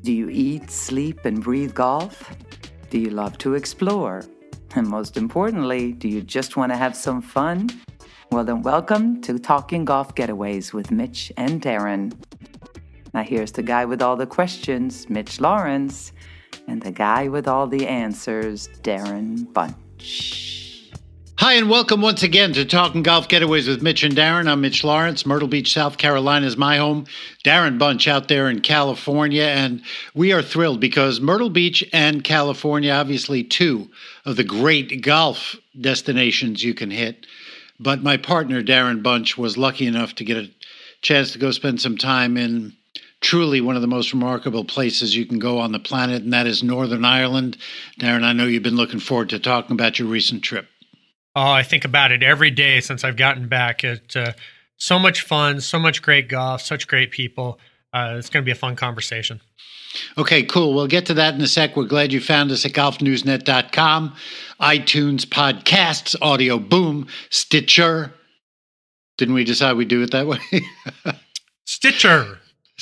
Do you eat, sleep, and breathe golf? Do you love to explore? And most importantly, do you just want to have some fun? Well, then welcome to Talking Golf Getaways with Mitch and Darren. Now here's the guy with all the questions, Mitch Lawrence, and the guy with all the answers, Darren Bunch. Hi, and welcome once again to Talking Golf Getaways with Mitch and Darren. I'm Mitch Lawrence. Myrtle Beach, South Carolina is my home. Darren Bunch out there in California. And we are thrilled because Myrtle Beach and California, obviously two of the great golf destinations you can hit. But my partner, Darren Bunch, was lucky enough to get a chance to go spend some time in truly one of the most remarkable places you can go on the planet, and that is Northern Ireland. Darren, I know you've been looking forward to talking about your recent trip. Oh, I think about it every day since I've gotten back. It's so much fun, so much great golf, such great people. It's going to be a fun conversation. Okay, cool. We'll get to that in a sec. We're glad you found us at golfnewsnet.com, iTunes, podcasts, Audio Boom, Stitcher. Didn't we decide we'd do it that way? Stitcher.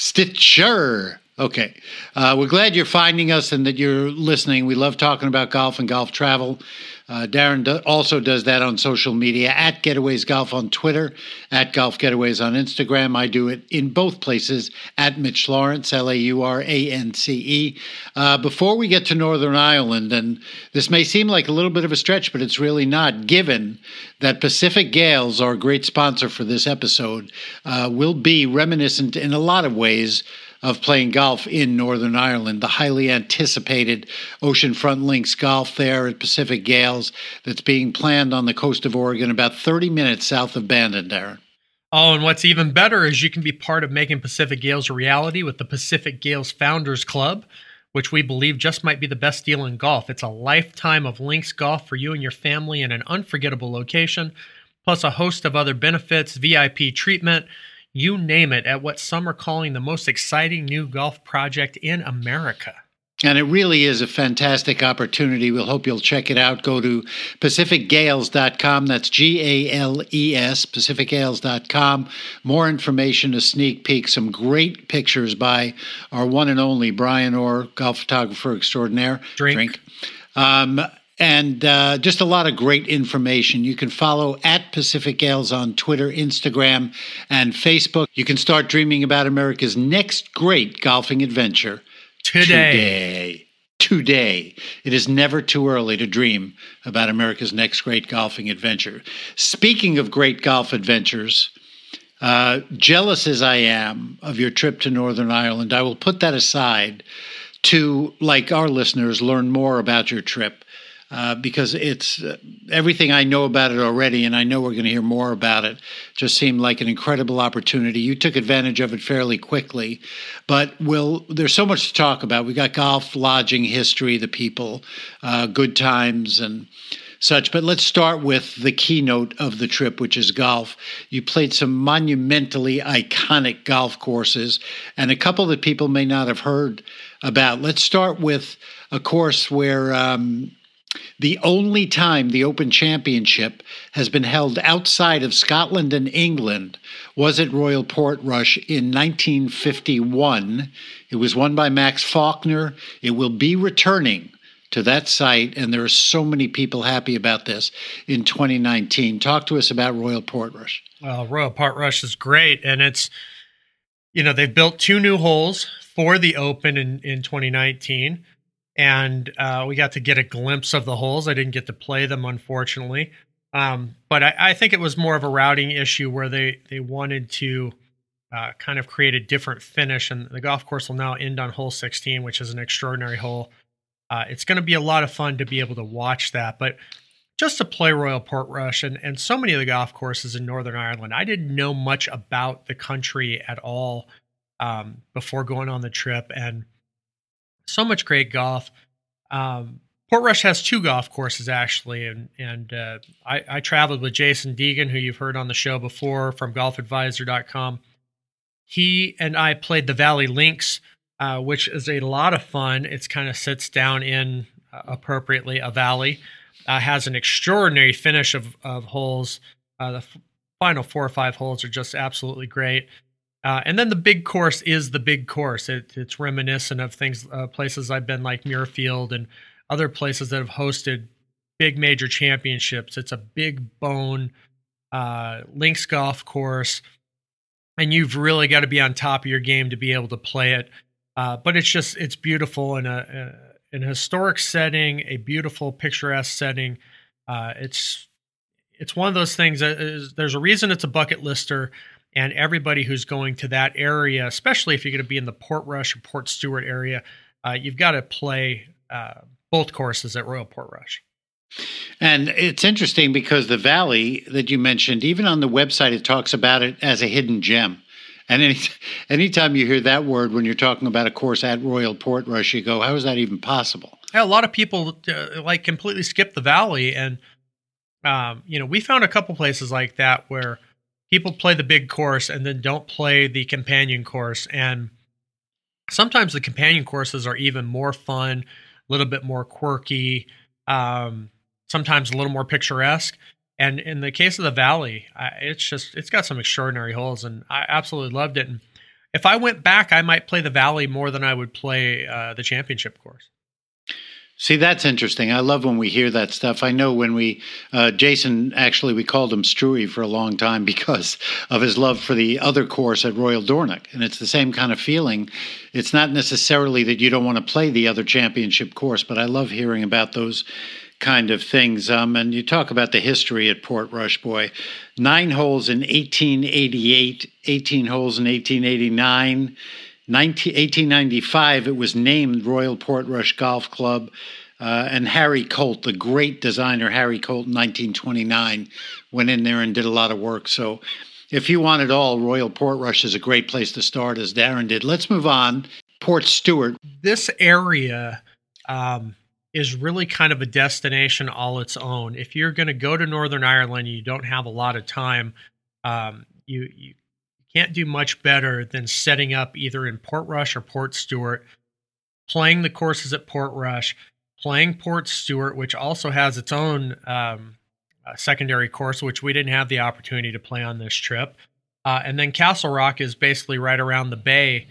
Okay. We're glad you're finding us and that you're listening. We love talking about golf and golf travel. Darren also does that on social media, at Getaways Golf on Twitter, at Golf Getaways on Instagram. I do it in both places, at Mitch Lawrence, Laurance. Before we get to Northern Ireland, and this may seem like a little bit of a stretch, but it's really not, given that Pacific Gales, our great sponsor for this episode, will be reminiscent in a lot of ways of playing golf in Northern Ireland, the highly anticipated Oceanfront Links golf there at Pacific Gales that's being planned on the coast of Oregon, about 30 minutes south of Bandon, Darren. Oh, and what's even better is you can be part of making Pacific Gales a reality with the Pacific Gales Founders Club, which we believe just might be the best deal in golf. It's a lifetime of links golf for you and your family in an unforgettable location, plus a host of other benefits, VIP treatment, you name it, at what some are calling the most exciting new golf project in America. And it really is a fantastic opportunity. We'll hope you'll check it out. Go to PacificGales.com. That's Gales, PacificGales.com. More information, a sneak peek, some great pictures by our one and only Brian Orr, golf photographer extraordinaire. Drink. And just a lot of great information. You can follow at Pacific Gales on Twitter, Instagram, and Facebook. You can start dreaming about America's next great golfing adventure today. It is never too early to dream about America's next great golfing adventure. Speaking of great golf adventures, jealous as I am of your trip to Northern Ireland, I will put that aside to, like our listeners, learn more about your trip. Because it's everything I know about it already, and I know we're going to hear more about it, just seemed like an incredible opportunity. You took advantage of it fairly quickly, but there's so much to talk about. We got golf, lodging, history, the people, good times, and such. But let's start with the keynote of the trip, which is golf. You played some monumentally iconic golf courses, and a couple that people may not have heard about. Let's start with a course where the only time the Open Championship has been held outside of Scotland and England was at Royal Portrush in 1951. It was won by Max Faulkner. It will be returning to that site, and there are so many people happy about this in 2019. Talk to us about Royal Portrush. Well, Royal Portrush is great, and it's, they've built 2 new holes for the Open in 2019. And we got to get a glimpse of the holes. I didn't get to play them, unfortunately. But I think it was more of a routing issue where they wanted to kind of create a different finish. And the golf course will now end on hole 16, which is an extraordinary hole. It's going to be a lot of fun to be able to watch that. But just to play Royal Portrush and so many of the golf courses in Northern Ireland, I didn't know much about the country at all before going on the trip. And so much great golf. Portrush has 2 golf courses, actually, and I traveled with Jason Deegan, who you've heard on the show before from golfadvisor.com. He and I played the Valley Links, which is a lot of fun. It kind of sits down in, appropriately, a valley. Has an extraordinary finish of holes. The final 4 or 5 holes are just absolutely great. And then the big course is the big course. It's reminiscent of things, places I've been like Muirfield and other places that have hosted big major championships. It's a big bone links golf course, and you've really got to be on top of your game to be able to play it. But it's beautiful in a historic setting, a beautiful picturesque setting. It's one of those things that there's a reason it's a bucket lister. And everybody who's going to that area, especially if you're going to be in the Portrush or Port Stewart area, you've got to play both courses at Royal Portrush. And it's interesting because the Valley that you mentioned, even on the website, it talks about it as a hidden gem. And anytime you hear that word when you're talking about a course at Royal Portrush, you go, how is that even possible? Yeah, a lot of people completely skip the Valley. And, we found a couple places like that where people play the big course and then don't play the companion course. And sometimes the companion courses are even more fun, a little bit more quirky, sometimes a little more picturesque. And in the case of the Valley, it's got some extraordinary holes, and I absolutely loved it. And if I went back, I might play the Valley more than I would play the championship course. See, that's interesting. I love when we hear that stuff. I know when Jason, actually, we called him Struy for a long time because of his love for the other course at Royal Dornoch. And it's the same kind of feeling. It's not necessarily that you don't want to play the other championship course, but I love hearing about those kind of things. And you talk about the history at Portrush, boy. 9 holes in 1888, 18 holes in 1889. 1895, it was named Royal Portrush Golf Club, and Harry Colt, the great designer Harry Colt, in 1929, went in there and did a lot of work. So if you want it all, Royal Portrush is a great place to start, as Darren did. Let's move on. Port Stewart. This area is really kind of a destination all its own. If you're going to go to Northern Ireland and you don't have a lot of time, you can't do much better than setting up either in Portrush or Port Stewart, playing the courses at Portrush, playing Port Stewart, which also has its own secondary course, which we didn't have the opportunity to play on this trip. And then Castle Rock is basically right around the bay,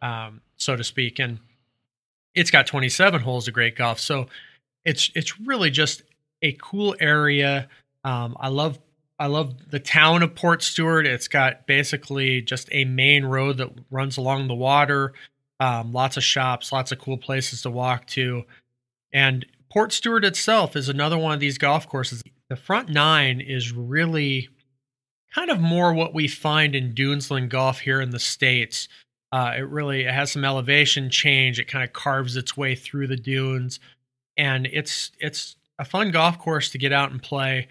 so to speak. And it's got 27 holes of great golf. So it's really just a cool area. I love the town of Port Stewart. It's got basically just a main road that runs along the water, lots of shops, lots of cool places to walk to. And Port Stewart itself is another one of these golf courses. The front 9 is really kind of more what we find in Dunesland golf here in the States. It has some elevation change. It kind of carves its way through the dunes, and it's a fun golf course to get out and play.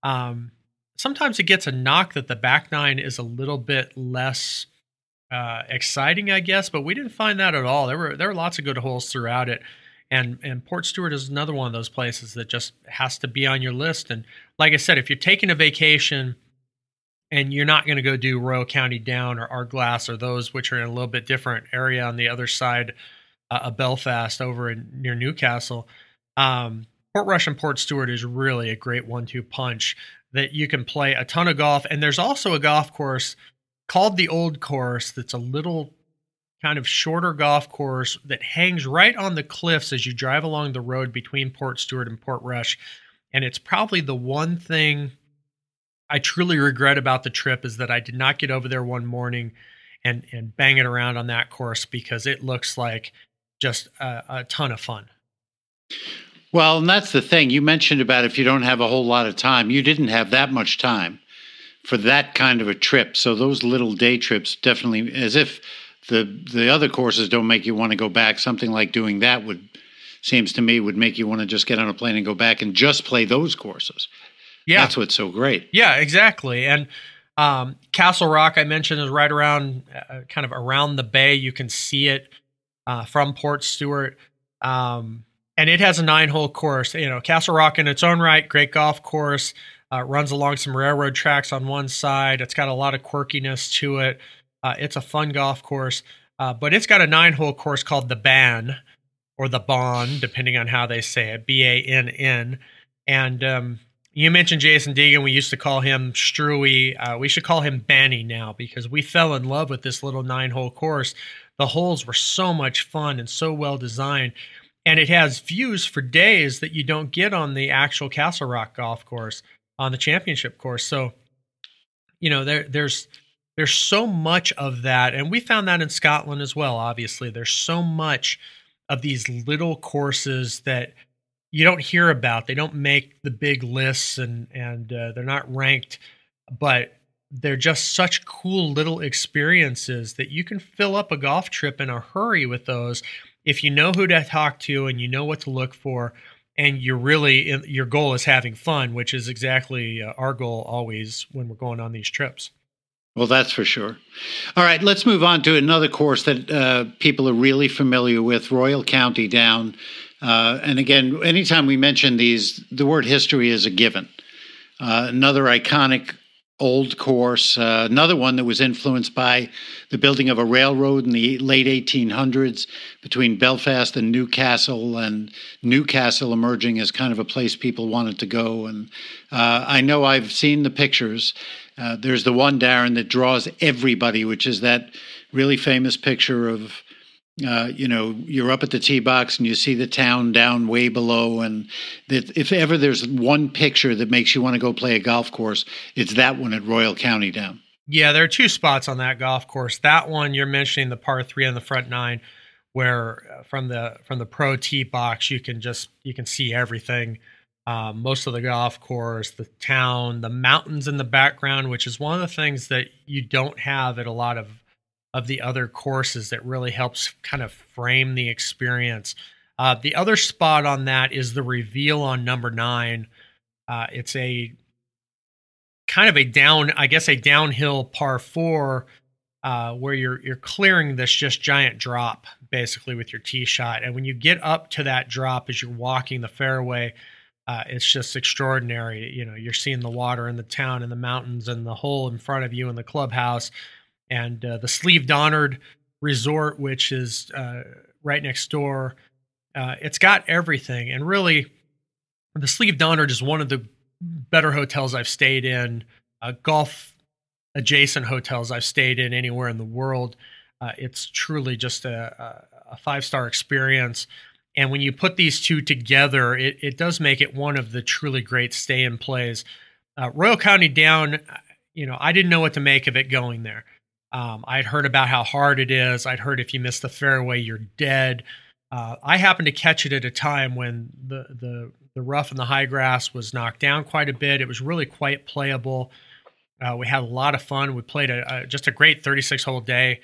Sometimes it gets a knock that the back 9 is a little bit less exciting, I guess, but we didn't find that at all. There were lots of good holes throughout it, and Port Stewart is another one of those places that just has to be on your list. And like I said, if you're taking a vacation and you're not going to go do Royal County Down or Ardglass or those, which are in a little bit different area on the other side of Belfast over near Newcastle, Portrush and Port Stewart is really a great 1-2 punch that you can play a ton of golf. And there's also a golf course called the Old Course that's a little kind of shorter golf course that hangs right on the cliffs as you drive along the road between Port Stewart and Portrush. And it's probably the one thing I truly regret about the trip is that I did not get over there one morning and bang it around on that course, because it looks like just a ton of fun. Well, and that's the thing. You mentioned about if you don't have a whole lot of time. You didn't have that much time for that kind of a trip. So those little day trips definitely, as if the other courses don't make you want to go back, something like doing that seems to me would make you want to just get on a plane and go back and just play those courses. Yeah. That's what's so great. Yeah, exactly. And Castle Rock, I mentioned, is right around, kind of around the bay. You can see it from Port Stewart. And it has a 9-hole course. Castle Rock in its own right, great golf course, runs along some railroad tracks on one side. It's got a lot of quirkiness to it. It's a fun golf course. But it's got a 9-hole course called the Ban, or the Bon, depending on how they say it, Bann. And You mentioned Jason Deegan. We used to call him Struy. We should call him Benny now because we fell in love with this little 9-hole course. The holes were so much fun and so well designed. And it has views for days that you don't get on the actual Castle Rock golf course, on the championship course. So, there's so much of that. And we found that in Scotland as well, obviously. There's so much of these little courses that you don't hear about. They don't make the big lists and they're not ranked, but they're just such cool little experiences that you can fill up a golf trip in a hurry with those if you know who to talk to and you know what to look for, and your goal is having fun, which is exactly our goal always when we're going on these trips. Well, that's for sure. All right, let's move on to another course that people are really familiar with, Royal County Down. And again, anytime we mention these, the word history is a given. Another iconic old course, another one that was influenced by the building of a railroad in the late 1800s between Belfast and Newcastle emerging as kind of a place people wanted to go. And I know I've seen the pictures. There's the one, Darren, that draws everybody, which is that really famous picture of you're up at the tee box and you see the town down way below. And that if ever there's one picture that makes you want to go play a golf course, it's that one at Royal County Down. Yeah, there are two spots on that golf course. That one you're mentioning, the par 3 on the front 9, where from the pro tee box you can see everything. Most of the golf course, the town, the mountains in the background, which is one of the things that you don't have at a lot of the other courses that really helps kind of frame the experience. The other spot on that is the reveal on number 9. It's a kind of a downhill par 4 where you're clearing this just giant drop basically with your tee shot. And when you get up to that drop as you're walking the fairway, it's just extraordinary. You're seeing the water in the town and the mountains and the hole in front of you in the clubhouse. And the Slieve Donard Resort, which is right next door, it's got everything. And really, the Slieve Donard is one of the better hotels I've stayed in, golf-adjacent hotels I've stayed in anywhere in the world. It's truly just a 5-star experience. And when you put these two together, it does make it one of the truly great stay-in plays. Royal County Down, I didn't know what to make of it going there. I'd heard about how hard it is. I'd heard if you miss the fairway, you're dead. I happened to catch it at a time when the rough and the high grass was knocked down quite a bit. It was really quite playable. We had a lot of fun. We played just a great 36-hole day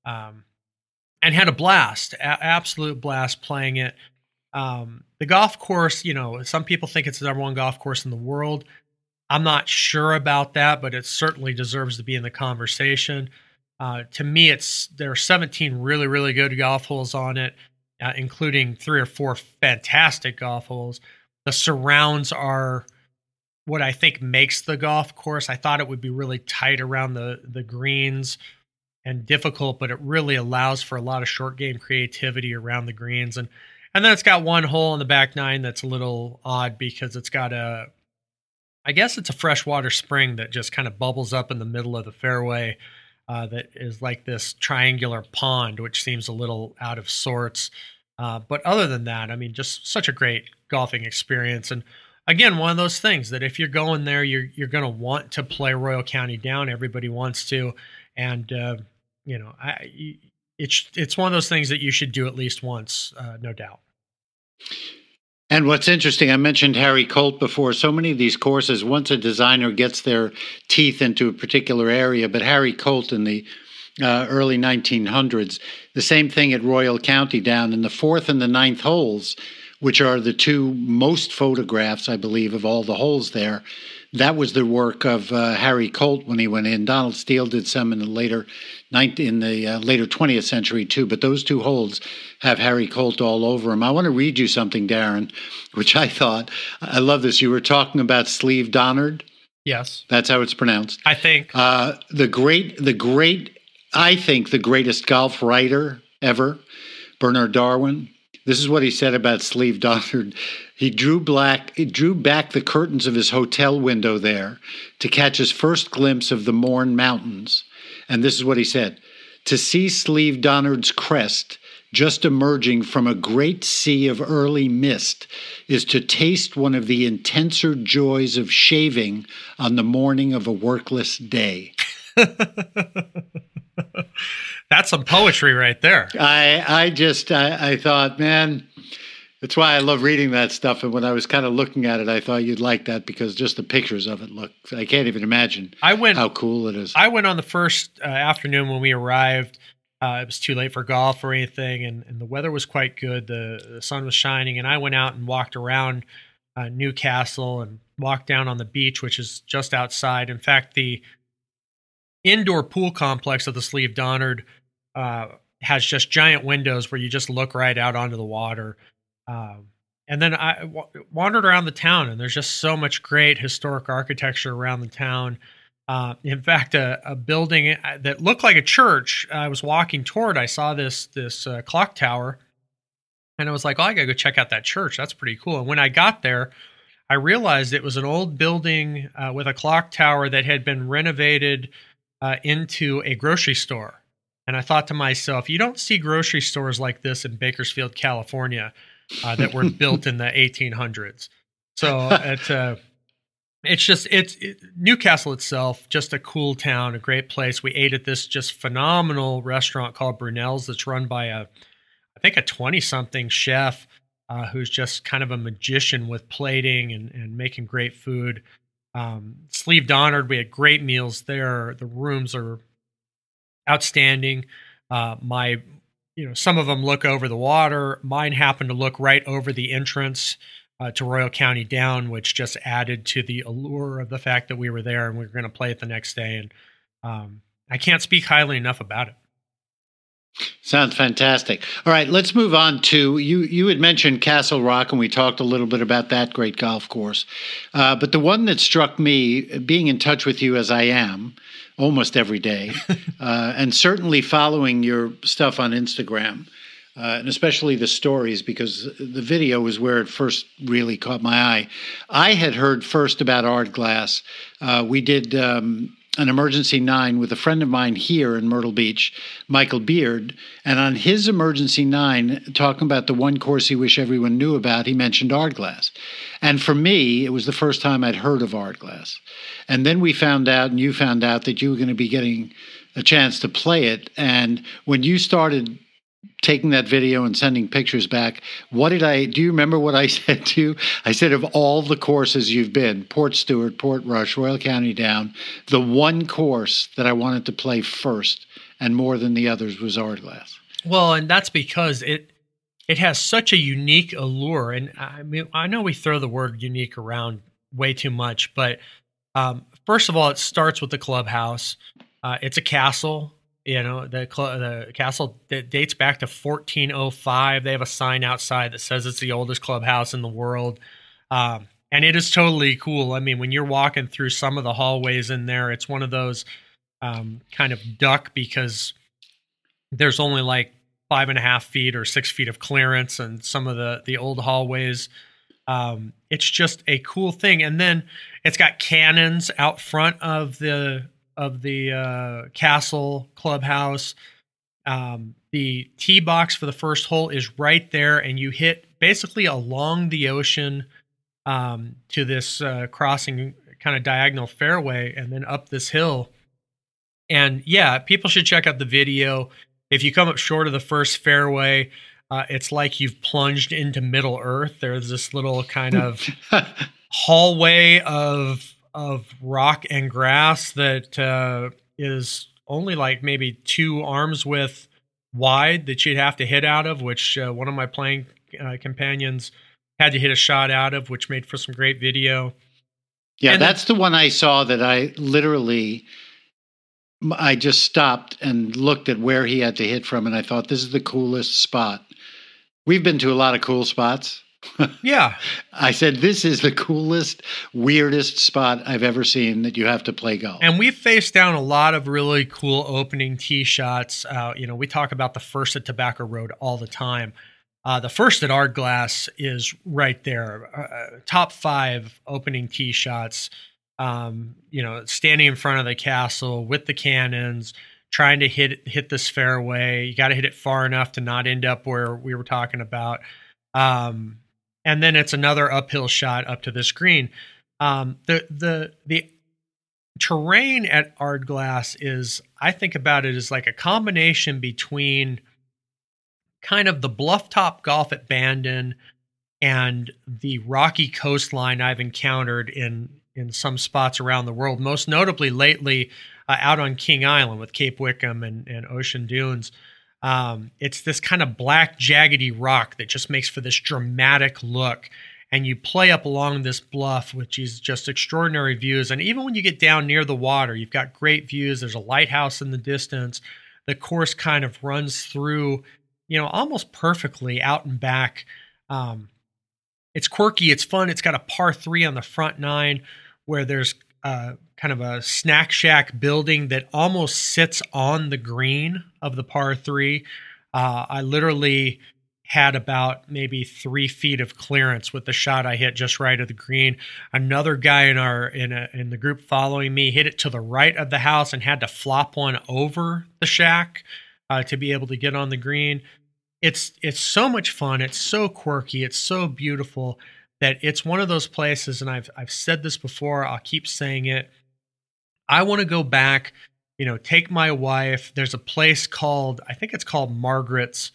and had a blast, absolute blast playing it. The golf course, some people think it's the number one golf course in the world. I'm not sure about that, but it certainly deserves to be in the conversation. To me, there are 17 really, really good golf holes on it, including 3 or 4 fantastic golf holes. The surrounds are what I think makes the golf course. I thought it would be really tight around the greens and difficult, but it really allows for a lot of short game creativity around the greens. And then it's got one hole in the back 9 that's a little odd because it's got I guess it's a freshwater spring that just kind of bubbles up in the middle of the fairway that is like this triangular pond, which seems a little out of sorts. But other than that, I mean, just such a great golfing experience. And again, one of those things that if you're going there, you're going to want to play Royal County Down. Everybody wants to. And, it's one of those things that you should do at least once, no doubt. And what's interesting, I mentioned Harry Colt before. So many of these courses, once a designer gets their teeth into a particular area, but Harry Colt in the early 1900s, the same thing at Royal County Down in the 4th and the 9th holes, which are the 2 most photographs, I believe, of all the holes there. That was the work of Harry Colt when he went in. Donald Steele did some in the later 20th century too, but those 2 holes have Harry Colt all over them. I want to read you something, Darren, which I love this. You were talking about Slieve Donard. Yes. That's how it's pronounced. I think. I think the greatest golf writer ever, Bernard Darwin. This is what he said about Sleeve Donard. He drew back the curtains of his hotel window there to catch his first glimpse of the Mourne Mountains. And this is what he said: to see Sleeve Donard's crest just emerging from a great sea of early mist is to taste one of the intenser joys of shaving on the morning of a workless day. That's some poetry right there. I thought, man, that's why I love reading that stuff. And when I was kind of looking at it, I thought you'd like that because just the pictures of it look, I can't even imagine how cool it is. I went on the first afternoon when we arrived. It was too late for golf or anything, and the weather was quite good. The sun was shining, and I went out and walked around Newcastle and walked down on the beach, which is just outside. In fact, the indoor pool complex of the Sleeve Donard has just giant windows where you just look right out onto the water. And then I wandered around the town, and there's just so much great historic architecture around the town. In fact, a building that looked like a church I was walking toward, I saw this clock tower, and I was like, oh, I got to go check out that church. That's pretty cool. And when I got there, I realized it was an old building with a clock tower that had been renovated into a grocery store. And I thought to myself, you don't see grocery stores like this in Bakersfield, California, that were built in the 1800s. So it's Newcastle itself, just a cool town, a great place. We ate at this just phenomenal restaurant called Brunel's that's run by I think a 20-something chef who's just kind of a magician with plating and making great food. Sleeve Donard, we had great meals there. The rooms are outstanding. Some of them look over the water. Mine happened to look right over the entrance to Royal County Down, which just added to the allure of the fact that we were there and we were going to play it the next day. And I can't speak highly enough about it. Sounds fantastic. All right, let's move on to, you had mentioned Castle Rock, and we talked a little bit about that great golf course. But the one that struck me, being in touch with you as I am almost every day, and certainly following your stuff on Instagram, and especially the stories, because the video was where it first really caught my eye. I had heard first about Art Glass. We did an Emergency 9 with a friend of mine here in Myrtle Beach, Michael Beard, and on his Emergency 9, talking about the one course he wished everyone knew about, he mentioned Art Glass. And for me, it was the first time I'd heard of Art Glass. And then we found out, and you found out, that you were going to be getting a chance to play it. And when you started taking that video and sending pictures back, do you remember what I said to you? I said, of all the courses you've been, Port Stewart, Port Rush, Royal County Down, the one course that I wanted to play first and more than the others was Art Glass. Well, and that's because it has such a unique allure. And I mean, I know we throw the word unique around way too much, but first of all, it starts with the clubhouse. It's a castle. You know, the castle that dates back to 1405. They have a sign outside that says it's the oldest clubhouse in the world. And it is totally cool. I mean, when you're walking through some of the hallways in there, it's one of those kind of duck, because there's only like 5.5 feet or 6 feet of clearance, and some of the old hallways. It's just a cool thing. And then it's got cannons out front of the castle clubhouse. The tee box for the first hole is right there, and you hit basically along the ocean to this crossing kind of diagonal fairway, and then up this hill. And yeah, people should check out the video. If you come up short of the first fairway, it's like you've plunged into Middle Earth. There's this little kind of hallway of rock and grass that is only like maybe 2 arms width wide that you'd have to hit out of, which one of my playing companions had to hit a shot out of, which made for some great video. Yeah, and that's the one I saw that I just stopped and looked at where he had to hit from, and I thought, this is the coolest spot. We've been to a lot of cool spots. Yeah. I said, this is the coolest, weirdest spot I've ever seen that you have to play golf. And we've faced down a lot of really cool opening tee shots. We talk about the first at Tobacco Road all the time. The first at Ardglass is right there. Top 5 opening tee shots. Standing in front of the castle with the cannons, trying to hit this fairway. You got to hit it far enough to not end up where we were talking about. And then it's another uphill shot up to this green. The terrain at Ardglass is, I think about it as like a combination between kind of the bluff top golf at Bandon and the rocky coastline I've encountered in some spots around the world, most notably lately out on King Island with Cape Wickham and Ocean Dunes. It's this kind of black, jaggedy rock that just makes for this dramatic look. And you play up along this bluff, which is just extraordinary views. And even when you get down near the water, you've got great views. There's a lighthouse in the distance. The course kind of runs through, almost perfectly out and back. It's quirky. It's fun. It's got a par 3 on the front 9 where there's kind of a snack shack building that almost sits on the green of the par 3. I literally had about maybe 3 feet of clearance with the shot I hit just right of the green. Another guy in the group following me hit it to the right of the house and had to flop one over the shack to be able to get on the green. It's so much fun. It's so quirky. It's so beautiful that it's one of those places, and I've said this before, I'll keep saying it. I want to go back, take my wife. There's a place I think it's called Margaret's,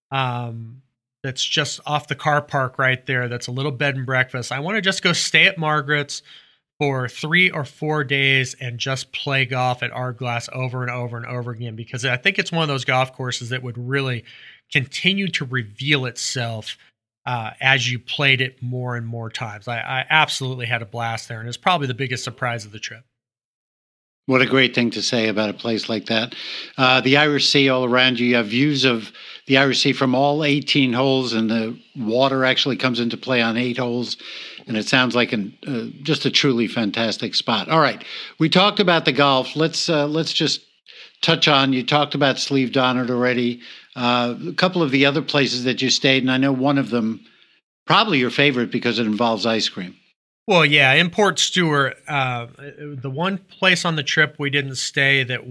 that's just off the car park right there. That's a little bed and breakfast. I want to just go stay at Margaret's for 3 or 4 days and just play golf at Ardglass over and over and over again, because I think it's one of those golf courses that would really continue to reveal itself as you played it more and more times. I absolutely had a blast there, and it's probably the biggest surprise of the trip. What a great thing to say about a place like that. The Irish Sea all around you. You have views of the Irish Sea from all 18 holes, and the water actually comes into play on 8 holes. And it sounds like just a truly fantastic spot. All right, we talked about the golf. Let's just touch on. You talked about Slieve Donard already. A couple of the other places that you stayed, and I know one of them probably your favorite because it involves ice cream. Well, yeah, in Port Stewart, the one place on the trip we didn't stay that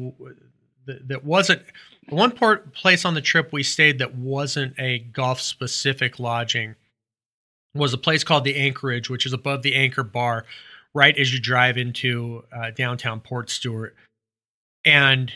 wasn't the one place on the trip we stayed that wasn't a golf specific lodging was a place called the Anchorage, which is above the Anchor Bar, right as you drive into downtown Port Stewart, and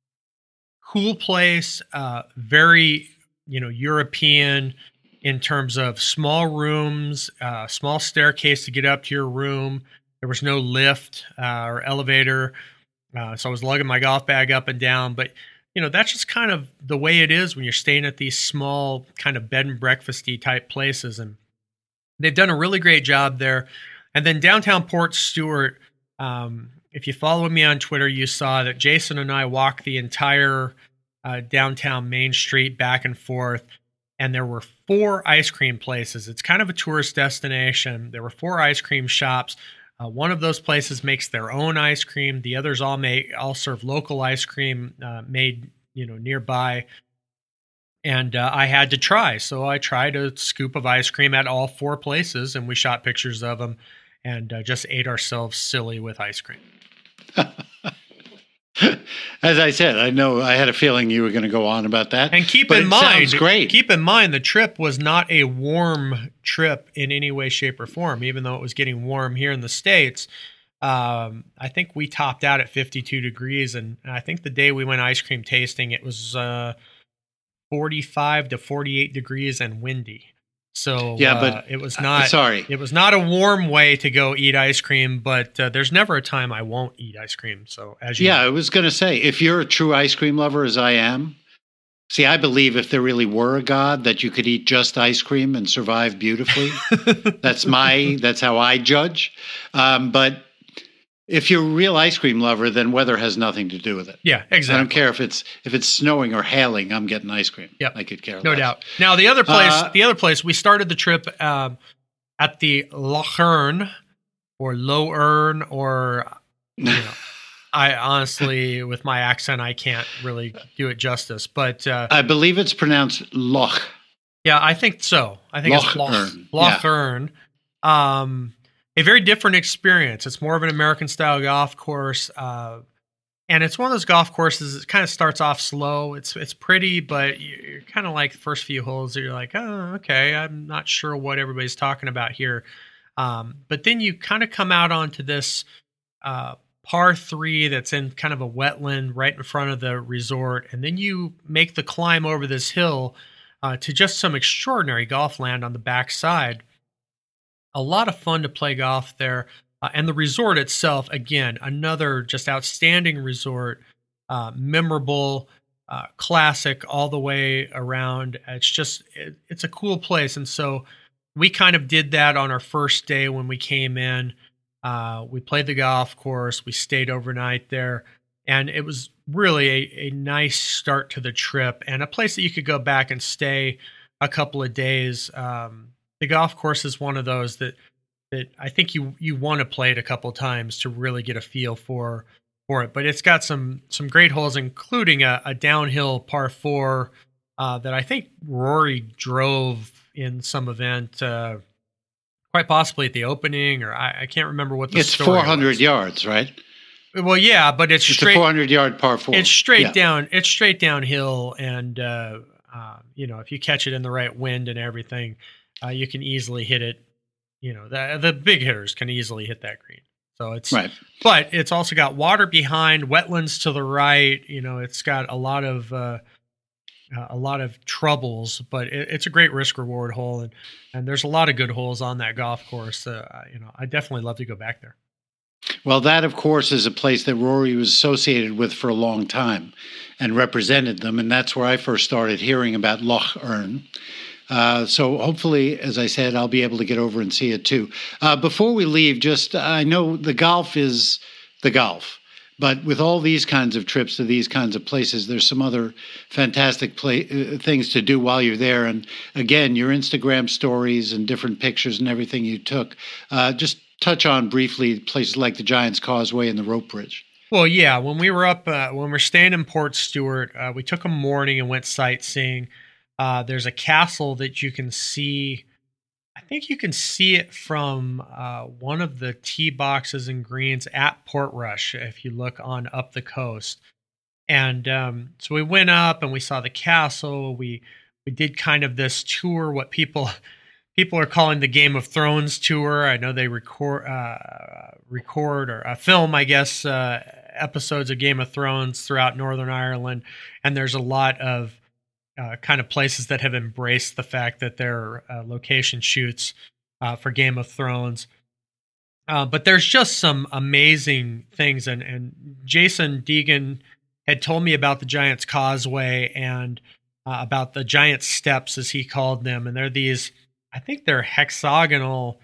cool place, very European. In terms of small rooms, small staircase to get up to your room. There was no lift or elevator. So I was lugging my golf bag up and down. But, that's just kind of the way it is when you're staying at these small kind of bed and breakfasty type places. And they've done a really great job there. And then downtown Port Stewart, if you follow me on Twitter, you saw that Jason and I walked the entire downtown Main Street back and forth. And there were 4 ice cream places. It's kind of a tourist destination. There were 4 ice cream shops. One of those places makes their own ice cream. The others all serve local ice cream made nearby. And I had to try. So I tried a scoop of ice cream at all 4 places, and we shot pictures of them and just ate ourselves silly with ice cream. As I said, I had a feeling you were going to go on about that. And keep in mind, sounds great. Keep in mind, the trip was not a warm trip in any way, shape, or form. Even though it was getting warm here in the States, I think we topped out at 52 degrees. And I think the day we went ice cream tasting, it was 45 to 48 degrees and windy. So yeah, but it was not. Sorry, it was not a warm way to go eat ice cream. But there's never a time I won't eat ice cream. So as you know. I was going to say, if you're a true ice cream lover, as I am, see, I believe if there really were a God, that you could eat just ice cream and survive beautifully. That's how I judge. But if you're a real ice cream lover, then weather has nothing to do with it. Yeah, exactly. I don't care if it's snowing or hailing. I'm getting ice cream. Yep. I could care less. No doubt. Now the other place, we started the trip at the Loch Earn or Low Earn, or I honestly, with my accent, I can't really do it justice. But I believe it's pronounced Loch. Yeah, I think so. I think it's Loch Earn. A very different experience. It's more of an American-style golf course, and it's one of those golf courses that kind of starts off slow. It's pretty, but you're kind of like the first few holes, you're like, oh, okay, I'm not sure what everybody's talking about here. But then you kind of come out onto this par 3 that's in kind of a wetland right in front of the resort, and then you make the climb over this hill to just some extraordinary golf land on the backside. A lot of fun to play golf there. And the resort itself, again, another just outstanding resort, memorable, classic all the way around. It's a cool place. And so we kind of did that on our first day when we came in. We played the golf course. We stayed overnight there. And it was really a nice start to the trip and a place that you could go back and stay a couple of days. The golf course is one of those that I think you want to play it a couple of times to really get a feel for it. But it's got some great holes, including a downhill par 4 that I think Rory drove in some event, quite possibly at the opening, or I can't remember what the story was. It's 400 yards, right? Well, yeah, but it's straight. It's a 400-yard par 4. It's straight down. It's straight downhill, and if you catch it in the right wind and everything, you can easily hit it. The big hitters can easily hit that green. So it's right. But it's also got water behind, wetlands to the right. It's got a lot of troubles, but it's a great risk reward hole, and there's a lot of good holes on that golf course. I definitely love to go back there. Well, that, of course, is a place that Rory was associated with for a long time and represented them, and that's where I first started hearing about Loch Earn. So hopefully, as I said, I'll be able to get over and see it too. Before we leave, I know the golf is the golf, but with all these kinds of trips to these kinds of places, there's some other fantastic things to do while you're there. And again, your Instagram stories and different pictures and everything you took, just touch on briefly places like the Giant's Causeway and the Rope Bridge. Well, yeah, when we were up, when we're staying in Port Stewart, we took a morning and went sightseeing. There's a castle that you can see. I think you can see it from one of the tee boxes and greens at Portrush if you look on up the coast. And so we went up and we saw the castle. We did kind of this tour, what people are calling the Game of Thrones tour. I know they record or film, I guess, episodes of Game of Thrones throughout Northern Ireland, and there's a lot of kind of places that have embraced the fact that they're location shoots for Game of Thrones. But there's just some amazing things. And Jason Deegan had told me about the Giant's Causeway and about the Giant Steps, as he called them. And they're these, I think they're hexagonal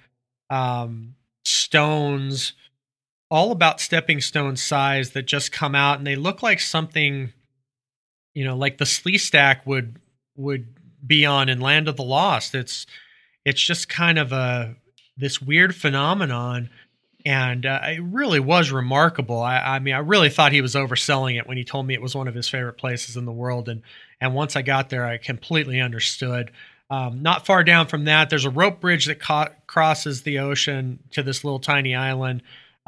stones, all about stepping stone size, that just come out. And they look like something, like the Sleestack would be on in Land of the Lost. It's just kind of this weird phenomenon, and it really was remarkable. I mean, I really thought he was overselling it when he told me it was one of his favorite places in the world, and once I got there, I completely understood. Not far down from that, there's a rope bridge that crosses the ocean to this little tiny island,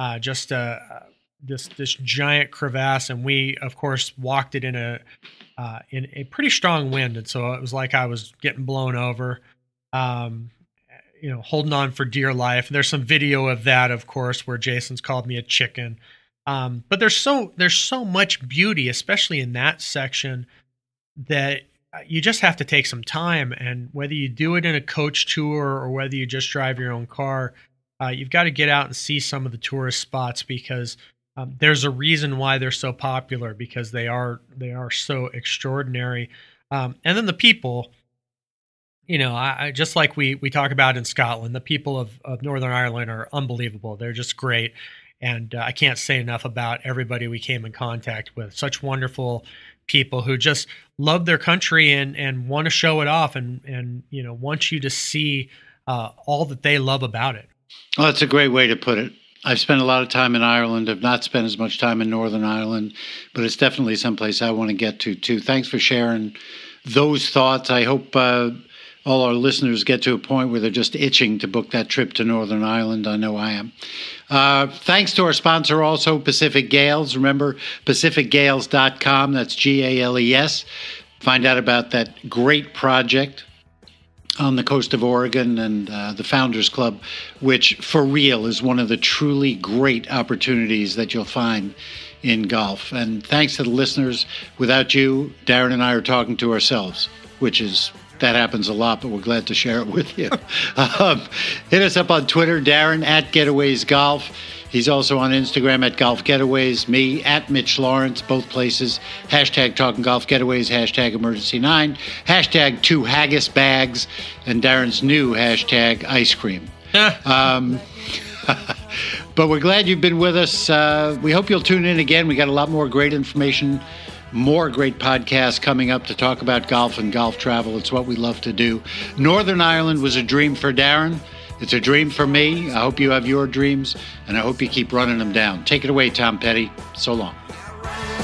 this giant crevasse, and we, of course, walked it in a pretty strong wind, and so it was like I was getting blown over, holding on for dear life. And there's some video of that, of course, where Jason's called me a chicken. But there's so much beauty, especially in that section, that you just have to take some time. And whether you do it in a coach tour or whether you just drive your own car, you've got to get out and see some of the tourist spots, because there's a reason why they're so popular, because they are so extraordinary. And then the people, I just like we talk about in Scotland, the people of Northern Ireland are unbelievable. They're just great. And I can't say enough about everybody we came in contact with. Such wonderful people who just love their country and want to show it off and want you to see all that they love about it. Well, that's a great way to put it. I've spent a lot of time in Ireland. I've not spent as much time in Northern Ireland, but it's definitely someplace I want to get to too. Thanks for sharing those thoughts. I hope all our listeners get to a point where they're just itching to book that trip to Northern Ireland. I know I am. Thanks to our sponsor also, Pacific Gales. Remember, pacificgales.com. That's Gales. Find out about that great project on the coast of Oregon and the Founders Club, which for real is one of the truly great opportunities that you'll find in golf. And thanks to the listeners. Without you, Darren and I are talking to ourselves, that happens a lot, but we're glad to share it with you. Hit us up on Twitter, Darren at Getaways Golf. He's also on Instagram at Golf Getaways, me at Mitch Lawrence, both places. Hashtag Talking Golf Getaways, hashtag Emergency 9, hashtag 2 haggis bags, and Darren's new hashtag ice cream. But we're glad you've been with us. We hope you'll tune in again. We got a lot more great information, more great podcasts coming up to talk about golf and golf travel. It's what we love to do. Northern Ireland was a dream for Darren. It's a dream for me. I hope you have your dreams, and I hope you keep running them down. Take it away, Tom Petty. So long.